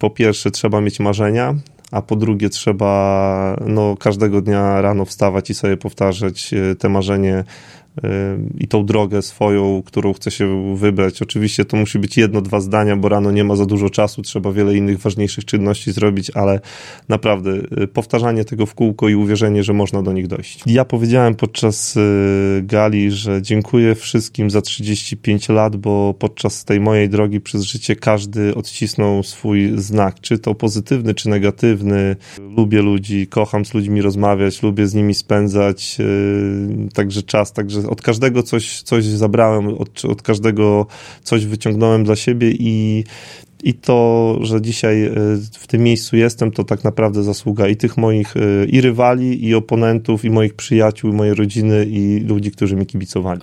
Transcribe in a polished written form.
po pierwsze trzeba mieć marzenia, a po drugie trzeba każdego dnia rano wstawać i sobie powtarzać te marzenie i tą drogę swoją, którą chce się wybrać. Oczywiście to musi być 1-2 zdania, bo rano nie ma za dużo czasu, trzeba wiele innych ważniejszych czynności zrobić, ale naprawdę powtarzanie tego w kółko i uwierzenie, że można do nich dojść. Ja powiedziałem podczas gali, że dziękuję wszystkim za 35 lat, bo podczas tej mojej drogi przez życie każdy odcisnął swój znak, czy to pozytywny, czy negatywny. Lubię ludzi, kocham z ludźmi rozmawiać, lubię z nimi spędzać także czas, także od każdego coś zabrałem, od każdego coś wyciągnąłem dla siebie i to, że dzisiaj w tym miejscu jestem, to tak naprawdę zasługa i tych moich i rywali, i oponentów, i moich przyjaciół, i mojej rodziny, i ludzi, którzy mi kibicowali.